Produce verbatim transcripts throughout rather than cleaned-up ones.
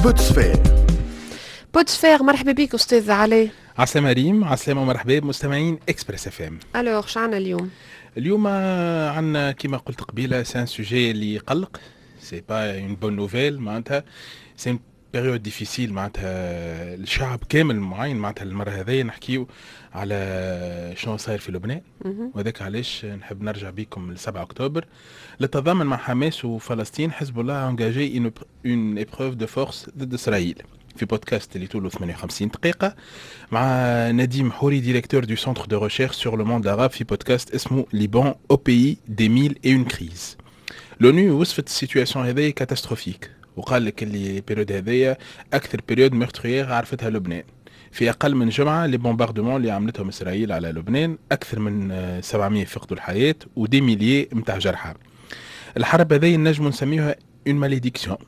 بوتسفير. بوتسفير، مرحبا بك أستاذ علي. عسلامة ريم، عسلامة ومرحبا بمستمعين إكسبريس اف ام. ألوغ شعنا اليوم؟ اليوم عندنا كما قلت قبيلة سان سوجي اللي يقلق، سي با اون بون نوفيل، معناتها سي اون بيريود ديفيسيل، معناتها الشعب كامل معين، معناتها المرة هذه نحكيو على شنو صاير في لبنان، وذاك علاش نحب نرجع بكم ل سبعة أكتوبر للتضامن مع حماس وفلسطين. حزب الله انجاجي اون ايبروف دو فورس ضد اسرائيل في بودكاست اللي طوله ثمانية وخمسين دقيقة مع نديم حوري ديريكتور دو سنتر دو ريشيرش سور لو موند العرب في بودكاست اسمه ليبان او بيي دي ميل اي اون كريز. لونو وصفت السيتواسيون هذه كاتاستروفيك، وقال لك اللي بيريود هذه اكثر بيريود ميرتريير عرفتها لبنان. في اقل من جمعه لي بومباردمون اللي عملتهم اسرائيل على لبنان اكثر من سبعمية فقدوا الحياه ودي ميليي نتاع جرحى. الحرب هذه نجم نسميها اون ماليديكسيون.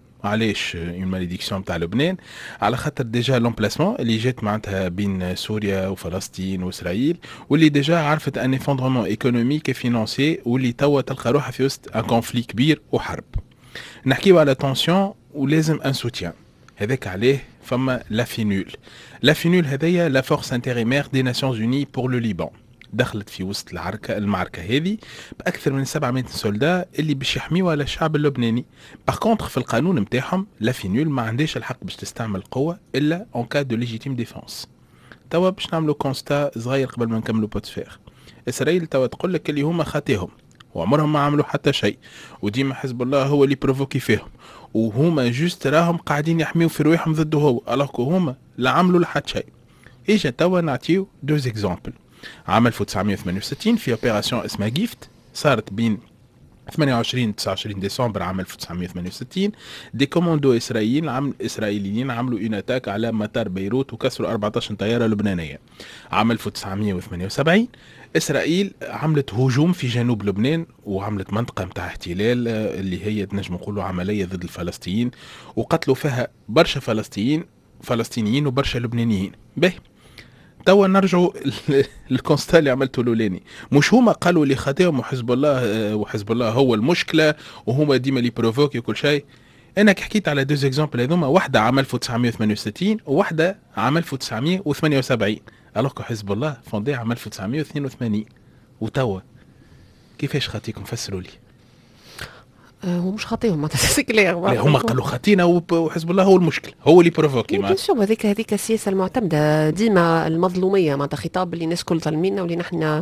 علاش اون ماليديكسيون نتاع لبنان؟ على خاطر ديجا لومبلاسمون اللي جات معناتها بين سوريا وفلسطين واسرائيل، واللي ديجا عرفت ان افوندرمون ايكونوميك وفينانسي، واللي توا تلقى روحها في وسط ان كونفلي كبير وحرب. نحكيو على تونسيون ولازم ان سوتيان، هذاك عليه فما لا فينول. لا فينول هذيا لا فورس انتريمير دي ناسيونز اوني بور لو ليبان، دخلت في وسط العركة المعركة هذه بأكثر من سبعمية سولدا اللي باش يحميوا على الشعب اللبناني. باغ كونتر في القانون نتاعهم لا فينول ما عندهاش الحق باش تستعمل القوة إلا اون كاد دو ليجيتيم ديفونس. توا باش نعملوا كونستا صغير قبل ما نكملوا بوتسفير. إسرائيل توا تقول لك اللي هما خاطيهم وعمرهم ما عملوا حتى شيء، وديما حزب الله هو اللي بروفوكي فيهم، وهما جوست راهم قاعدين يحميوا في رواحهم ضده هو، الوغ هما لا عملوا لحد شيء. اجا توا نعطيو دوز اكزامبل. عام ألف وتسعمية وثمانية وستين في اوبيراسيون اسمها جيفت، صارت بين ثمانية وعشرين و تسعة وعشرين ديسمبر عام ألف وتسعمية وثمانية وستين. دي كوموندو اسرائيليين عمل اسرائيليين عملوا اون اتاك على مطار بيروت وكسروا أربعطاش طياره لبنانيه. عام ألف وتسعمية وثمانية وسبعين اسرائيل عملت هجوم في جنوب لبنان وعملت منطقه نتاع احتلال اللي هي نجم نقولوا عمليه ضد الفلسطينيين، وقتلوا فيها برشا فلسطينيين فلسطينيين وبرشا لبنانيين. باهي توا نرجعوا للكونستا اللي عملته لولاني. مش هما قالوا اللي خاطئهم وحزب الله وحزب الله هو المشكله وهما ديما اللي بروفوكي وكل شيء. انا حكيت على دوز اكزامبل هذوما، واحده عام ألف وتسعمية وثمانية وستين وواحده عام ألف وتسعمية وثمانية وسبعين، الوغ حزب الله فوندي عام ألف وتسعمية واثنين وثمانين. وتوا كيفاش خاطيكم؟ فسروا لي. هو مش خاطيهم ما تسكلير، هم قالوا خاطينا وحزب الله هو المشكل، هو اللي بروفوكي. ما شو هذيك هذيك السياسه المعتمده ديما المظلوميه، معناتها خطاب اللي الناس كل ظالمينا واللي نحن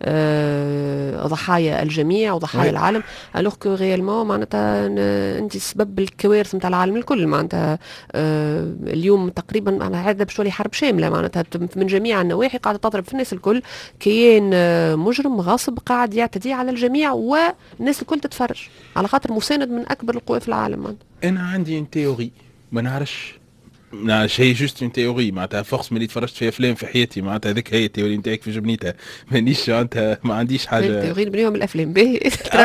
آه ضحايا الجميع وضحايا العالم، الوغ كو ريالمون معناتها انت سبب الكوارث نتاع العالم الكل. معناتها آه اليوم تقريبا انا هذا بشوي حرب شامله، معناتها من جميع النواحي قاعده تضرب في الناس الكل، كيان آه مجرم غاصب قاعد يعتدي على الجميع والناس الكل تتفرج على خاطر مساند من اكبر القوى في العالم. انا عندي ان تيوري ما نعرفش شيء، جوست ان تيوري معناتها فورس ملي تفرجت في افلام في حياتي، معناتها هذيك هي التيوري نتاعك في جبنيتها، مانيش معناتها ما عنديش حاجه. التيوري نبنيهم الافلام باهي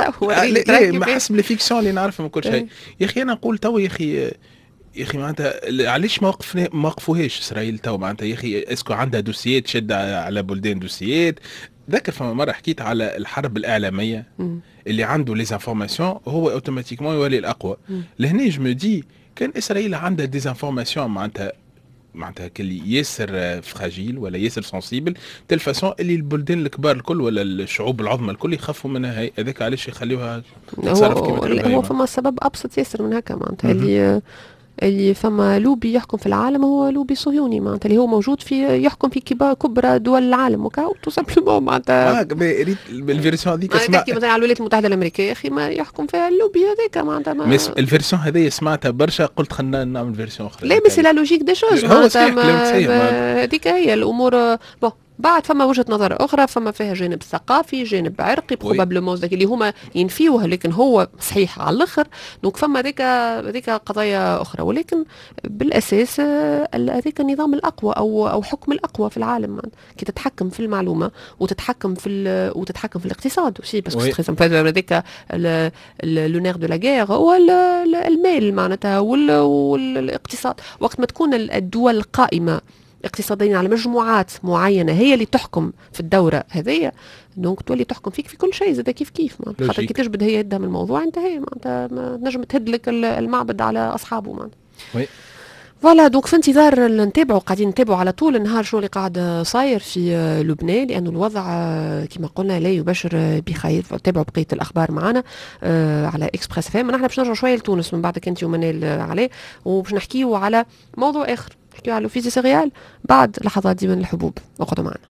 ما حسب الفيكسيون اللي نعرفهم وكل شيء. يا اخي انا نقول تو يا اخي يا اخي معناتها علاش ما وقفنا ما وقفوهاش اسرائيل تو؟ معناتها يا اخي اسكو عندها دوسيات تشد على بلدان دوسيات. ذكر فما مره حكيت على الحرب الاعلاميه م. اللي عنده لي انفورماسيون هو اوتوماتيكمون يولي الاقوى. لهنا جو دي كان اسرائيل عندها دي انفورماسيون معناتها معناتها كلي ياسر فراجيل ولا ياسر سنسيبل تل فاسون اللي البلدان الكبار الكل ولا الشعوب العظمى الكل يخافوا منها. هي هذاك علاش يخليوها تتصرف كما تبغي. هو فما سبب ابسط ياسر من هكا، معناتها اللي اللي فما لوبي يحكم في العالم هو لوبي صهيوني، معناتها اللي هو موجود في يحكم في كبار كبرى دول العالم وكاو تو سامبلومون. معناتها اه ريت بالفيرسيون هذيك اسمع كيما مثلا على الولايات المتحده الامريكيه يا اخي ما يحكم فيها اللوبي هذاك، معناتها ما الفيرسيون هذه سمعتها برشا قلت خلينا نعمل فيرسيون اخرى. لا بس لا لوجيك دي شوز، معناتها هذيك هي الامور. بون بعد فما وجهة نظر أخرى، فما فيها جانب ثقافي جانب عرقي بروبابلومون ذاك اللي هما ينفيوها، لكن هو صحيح على الآخر. دونك فما ذيك ذيك قضايا أخرى، ولكن بالأساس هذيك النظام الأقوى أو أو حكم الأقوى في العالم، كي تتحكم في المعلومة وتتحكم في وتتحكم في الاقتصاد وشي، بس هذيك لو نير دو لا غير هو المال معناتها والاقتصاد. وقت ما تكون الدول قائمة اقتصاديا على مجموعات معينه هي اللي تحكم في الدوره هذه، دونك تولي تحكم فيك في كل شيء زاد كيف كيف. خاطر كي تجبد هي يدها من الموضوع انتهى، معناتها نجم تهد لك المعبد على اصحابه. معناتها وي فوالا دونك في انتظار نتابعوا قاعدين نتابعوا على طول النهار شو اللي قاعد صاير في لبنان، لانه الوضع كما قلنا لا يبشر بخير. تابعوا بقيه الاخبار معنا على اكسبريس فام. نحن باش نرجع شويه لتونس من بعدك انت ومنال عليه، وباش نحكيوا على موضوع اخر، نحكيوا على الفيزي سيريال بعد لحظات دي من الحبوب. اقعدوا معنا.